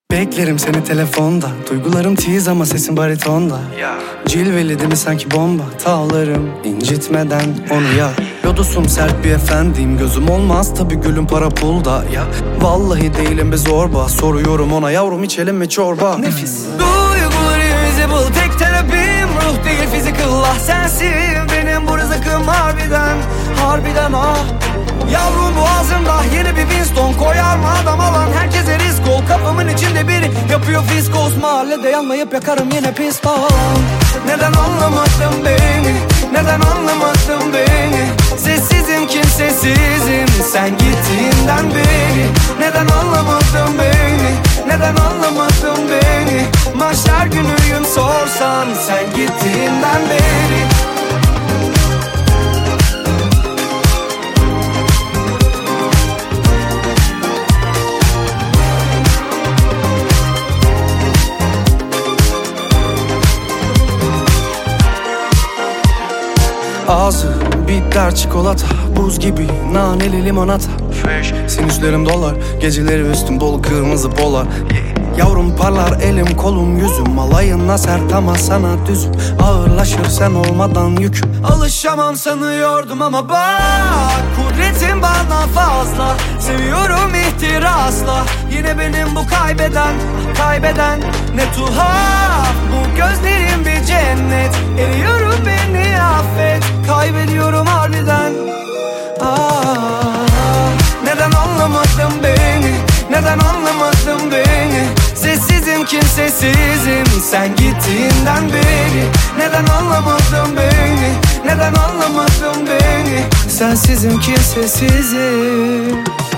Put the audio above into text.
Beklerim seni telefonda. Duygularım tiz ama sesin baritonda. Cilveli değil mi sanki bomba. Tağlarım incitmeden onu ya. Lodosum sert bir efendiyim. Gözüm olmaz tabi gülüm para pulda ya. Vallahi değilim bir zorba. Soruyorum ona yavrum içelim mi çorba. Nefis. Duyguları invisible tek terapim. Ruh değil physical ah sensin. Benim bu rızıkım harbiden. Harbiden ah. Yavrum boğazımda yeni bir Winston. Koyar mı adam alan herkese risk ol. Kafamın içinde biri yapıyor fiskos. Mahallede yanmayıp yakarım yine pistol. Neden anlamadın beni? Neden anlamadın beni? Sessizim kimsesizim sen gittiğinden beri. Neden anlamadın beni? Neden anlamadın beni? Mahşer günüyüm sorsan sen gittiğinden beri. Ağzı bitter çikolata, buz gibi naneli limonata. Fresh. Sinüslerim dolar, geceleri üstüm dolu kırmızı polar. Yavrum parlar elim kolum yüzüm. Alayına sert ama sana düzüm. Ağırlaşır sen olmadan yüküm. Alışamam sanıyordum ama bak kudretim bana fazla. Seviyorum ihtirasla. Yine benim bu kaybeden. Kaybeden ne tuhaf. Bu gözlerim bir cennet. Eriyorum beni affet. Kaybediyorum harbiden. Neden anlamadın beni? Neden anlamadın beni? Sessizim kimsesizim sen gittiğinden beri. Neden anlamadın beni? Neden anlamadın beni? Sensizim kimsesizim.